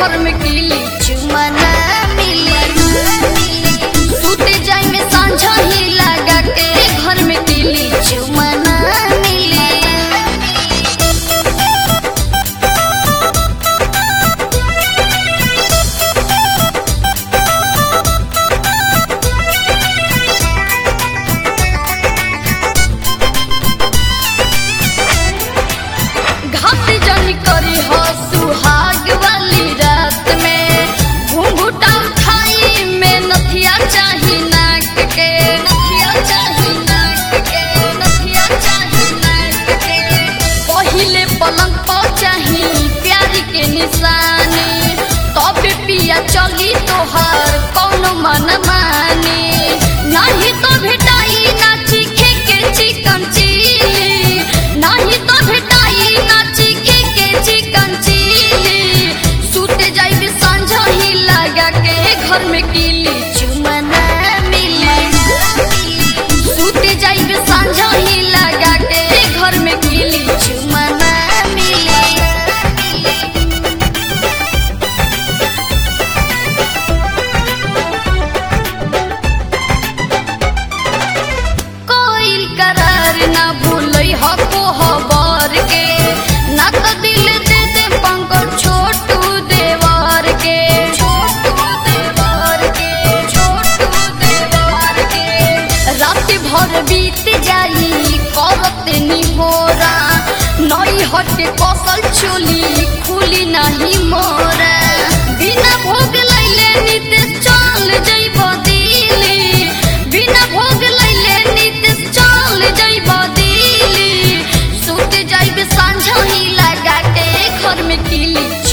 घर में किली चुमा ना मिली। सूते जाई में सांझा ही लगा के घर में किली चुमा ना मिली। करी हो सुहाग वाली रात में घूंघटा उठाई में नथिया चाही नाक के, नथिया चाही नाक के, नथिया चाही नाक के। पहिले पलंग पर चाही प्यार के निशानी, तब पिया चली तोहार कौनो मन मानी। नहीं तो भेटाई ना चीखे के चिकन चिली, नहीं तो भेटाई ना चीखे चिकन चिली। सूते जाइबे सांझा ही लगा के घर में किली चुमा ना मिली। सूते जाइबे सांझा ही लगा के घर में किली चुमा ना मिली। कोई करार ना भूलई हो कोहबर के, ना तो दिल दे दे पंकज छोटू देवर के, छोटू देवर के, छोटू देवर के। रात भर बीत जाई करते निहोरा, नई हटे कौशल चोली खुली नहीं मोरा। बिना भोग लैले नीतीश चल जइब दिल्ली, बिना भोग लैले नीतीश चल जइब दिल्ली। सूते जाइबे सांझा ही लगा के घर में किली